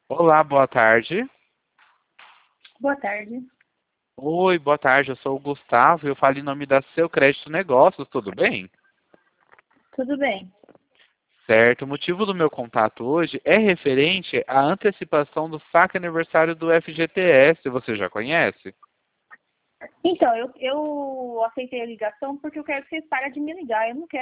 Olá, boa tarde. Boa tarde. Oi, boa tarde. Eu sou o Gustavo e eu falo em nome da Seu Crédito Negócios, tudo bem? Tudo bem? Certo. O motivo do meu contato hoje é referente à antecipação do saque aniversário do FGTS. Você já conhece? Então, eu aceitei a ligação porque eu quero que vocês parem de me ligar. Eu não quero